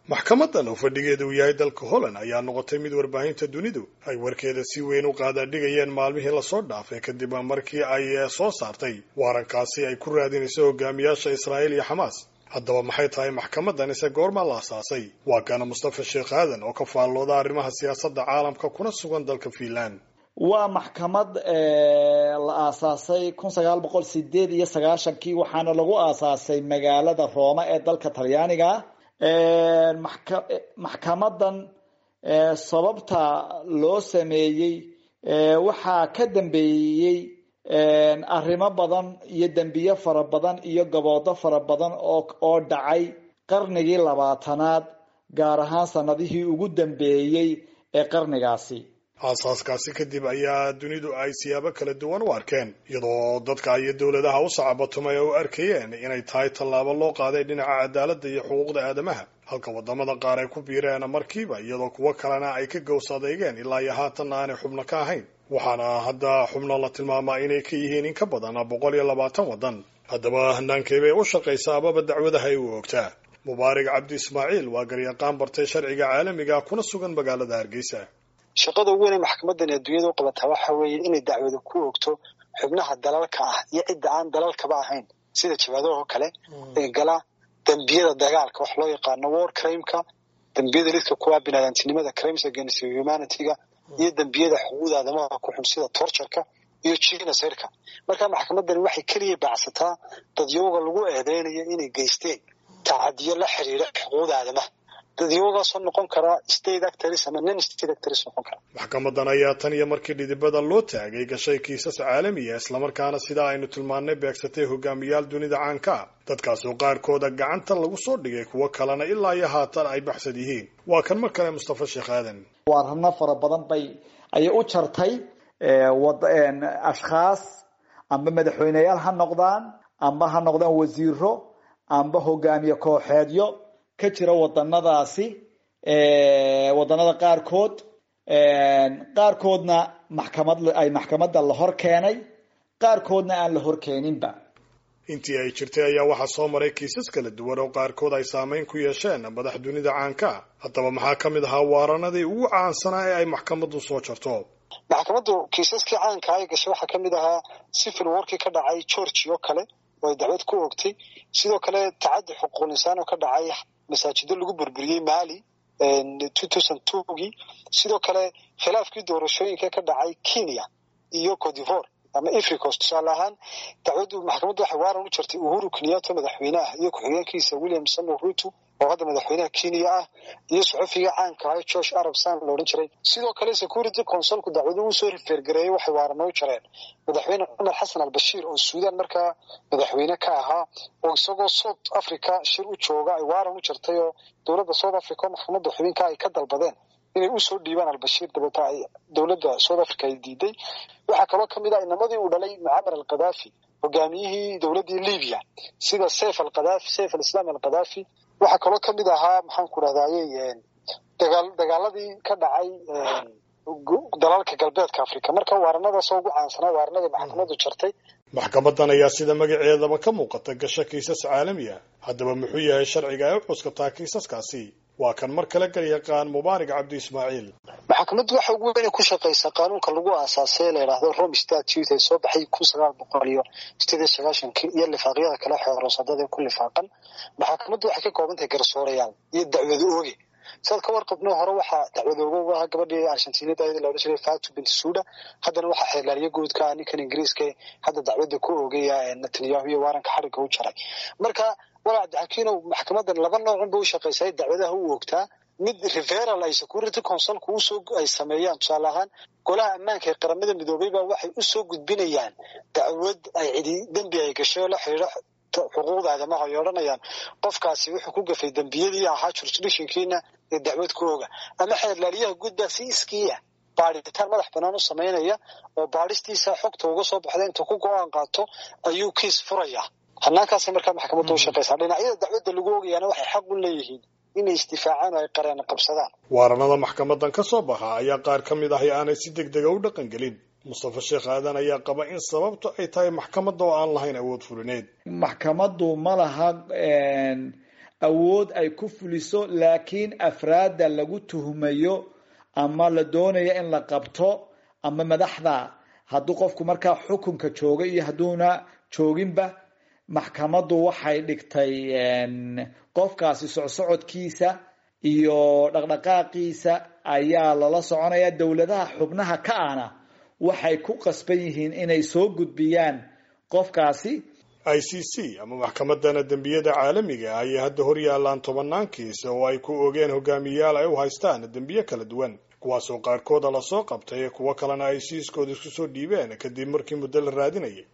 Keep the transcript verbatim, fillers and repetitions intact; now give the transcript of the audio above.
maxkamadan oo fadhigeedu uu yahay dalka Holland ayaa noqotay mid warbaahinta dunidu ay warkeeda si weyn u qaadadhigayeen maalmihii la soo dhaafay kadib markii ay soo saartay waarankaasi ay ku raadinayso hogaamiyaasha Israa'iil iyo Xamaas. haddaba maxay tahay maxkamadan ise goorma la aasaasay? waa kana Mustafa Sheekh Aadan oo ka faallooda arrimaha siyaasadda caalamka kuna sugan dalka Finland. waa maxkamad la aasaasay kun sagaal boqol sideed iyo sagaashan-kii waxaana lagu aasaasay magaalada Roma ee dalka Talyaaniga. maxkamadan sababta loo sameeyey waxaa ka dambeeyey arrimo badan iyo dambiyo fara badan iyo gaboodo fara badan oo dhacay qarnigii labaatanaad gaar ahaan sanadihii ugu dambeeyey ee qarnigaasi. aasaaskaasi kadib ayaa dunidu ay siyaabo kala duwan u arkeen, iyadoo dadka iyo dowladaha u sacabatumay u arkayeen inay tahay tallaabo loo qaaday dhinaca cadaaladda iyo xuquuqda aadamaha, halka wadamada qaar ay ku biireen markiiba iyadoo kuwo kalena ay ka gows adeegeen ilaa iyo haatanna aanay xubno ka ahayn. waxaana hadda xubno la tilmaamaa inay ka yihiin in ka badan boqol iyo labaatan wadan. haddaba hanaankee bay u shaqaysaa ababa dacwadaha ay u oogtaa? mubaarak cabdi ismaaciil waa garyaqaan bartay sharciga caalamiga kuna sugan magaalada Hargeysa. shaqada ugu weyn ee maxkamadan ee dunyada u qabataa waxa weeye inay dacwada ku oogto xubnaha dalalka ah iyo cidda aan dalalkaba ahayn, sida jabhadaha kale ee gala dambiyada dagaalka wax loo yaqaano war crime-ka, dambiyada lidka kuwa bini'aadantinimada crimes against humanity-ga, iyo dambiyada xuquuqda aadamaha ku xun sida torture-ka iyo genocide-ka. marka maxkamadan waxay kaliya bacsataa dadyoga lagu eedeynayo inay geysteen tacadiyo la xiriira xuquuqda aadamaha, dadyogaasoo noqon kara state actors ama non state actors noqon kara. maxkamadan ayaa tan iyo markii dhidibada loo taagay gashay kiisas caalami ah, islamarkaana sidaa aynu tilmaannay beegsatay hogaamiyaal dunida caanka ah, dadkaasoo qaarkooda gacanta lagu soo dhigay, kuwo kalena ilaa iyo haatan ay baxsad yihiin. waa kan mar kale Mustafa Sheekh Aadan. waarano fara badan bay ayay u jartay ashkhaas amba madaxweyneyaal ha noqdaan amba ha noqdaan wasiiro amba hogaamiye kooxeedyo ka jira wadanadaasi wadanada qaarkood qaarkoodna maxkamad ay maxkamadda la hor keenay, qaarkoodna aan la hor keeninba. intii ay jirtay ayaa waxaa soo maray kiisas kala duwan oo qaarkood ay saameyn ku yeesheen madax dunida caanka. haddaba maxaa ka mid ahaa waaranadii ugu caansanaa ee ay maxkamaddu soo jarto? maxkamaddu kiisaskii caanka ay gashay waxaa ka mid ahaa civil war-kii ka dhacay Georgia oo kale oo ay dacwad ku oogtay, sidoo kale tacaddi xuquuqul insaan oo ka dhacay masaajido lagu burburiyey Mali two thousand two-gii, sidoo kale khilaafkii doorashooyinka ka dhacay Kenya iyo Cote d'Ivoire ama Ivory Coast. tusaale ahaan dacwaddu maxkamaddu waxay waaran u jartay Uhuru Kenyatta madaxweynaha iyo ku-xigeenkiisa William Samoei Ruto oo hadda madaxweynaha Kenya ah, iyo saxafiga caanka ah Josh Arabsan la odhan jiray. sidoo kale Security Council-ku dacwadu uu soo refergareeyay waxay waaran u jareen madaxweyne Umar Hassan al-Bashir oo Suudaan markaa madaxweyne ka ahaa, oo isagoo South Africa shir u jooga ay waaran u jartay oo dowladda South Africa maxkamadda xubinka ay ka dalbadeen inay u soo dhiibaan al-Bashir dabata ay dowladda South Africa ay diiday. waxaa kaloo ka mid ah inamadii uu dhalay Muammar al-Gaddafi, hogaamiyihii dowladdii Libya, sida Saif al-Gaddafi Saif al-Islam al-Gaddafi. waxaa kaloo ka mid ahaa maxaan ku rahdayay dagaal dagaaladii ka dhacay dalalka galbeedka Afrika. marka waaranadaas ugu caansanaa waaranada maxkamaddu jartay. maxkamadan ayaa sida magaceedaba ka muuqata gasha kiisas caalami ah. haddaba muxuu yahay sharciga ay u cuskataa kiisaskaasi? waa kan mar kale garyaqaan mubaarak cabdi ismaaciil. maxkamaddu waxa ugu weyn ku shaqaysaa qaanuunka lagu aasaasay la yiraahdo Rome Statute ee soo baxay kun sagaal boqol iyo sideed iyo sagaashan-kii iyo lifaaqyada kala xeeroosadada ku lifaaqan. maxkamaddu waxay ka kooban tahay garsoorayaal iyo dacwado ooge. sidoo kale warqabno hore waxaa dacwado ooge ah gabadhii Argentina ee la odhan jiray Fatou Bensouda, haddana waxaa xeelariye guudka ninkan Ingiriiska hadda dacwada ku oogaya Netanyahu iyo waaranka xariga u jaray. marka walaal dakiino maxkamadan laba nooc u shaqeysay dacwadaha u oogtaa. mid referral ay Security Council-ku u soo ay sameeyaan, tusaale ahaan golaha ammaanka ee qaramada midoobay baa waxay u soo gudbinayaan dacwad ay cidi dambi ay gashay la xiriira xuquuqda aadamaha, ay odhanayaan qofkaasi wuxuu ku gafay dambiyadii ahaa jurisdiction-kiina ee dacwad ku ooga, ama xeelariyaha guudba si iskiya baaritaan madax banaan u sameynaya oo baaristiisa xogta uga soo baxda inta ku go'aan qaato ayuu kiis furaya. hanaankaas markaa maxkamaddu u shaqeysaa. dhinacyada dacwadda lagu oogayana waxay xaq u leeyihiin inay istifaacaan oo ay qareen qabsadaan. waaranada maxkamadan ka soo baxa ayaa qaar ka mid ah aanay si degdeg ah u dhaqan gelin. Mustafa Sheekh Aadan ayaa qaba in sababtu ay tahay maxkamadda oo aan lahayn awood fulineed. maxkamaddu ma laha awood ay ku fuliso laakiin afraadda lagu tuhmayo ama la doonayo in la qabto ama madaxda hadduu qofku markaa xukunka jooga iyo hadduuna jooginba maxkamaddu waxay dhigtay qofkaasi socsocodkiisa iyo dhaqdhaqaaqiisa ayaa lala soconaya. dowladaha xubnaha ka ahna waxay ku qasban yihiin inay soo gudbiyaan qofkaasi. I C C ama maxkamadana dembiyada caalamiga ah ayay hadda hor yaalaan tobanaan kiis oo ay ku ogeen hogaamiyayaal ay u haystaan dembiyo kala duwan, kuwaasoo qaarkooda lasoo qabtay kuwo kalena ay siiskooda isku soo dhiibeen kadib markii muddo la raadinayay.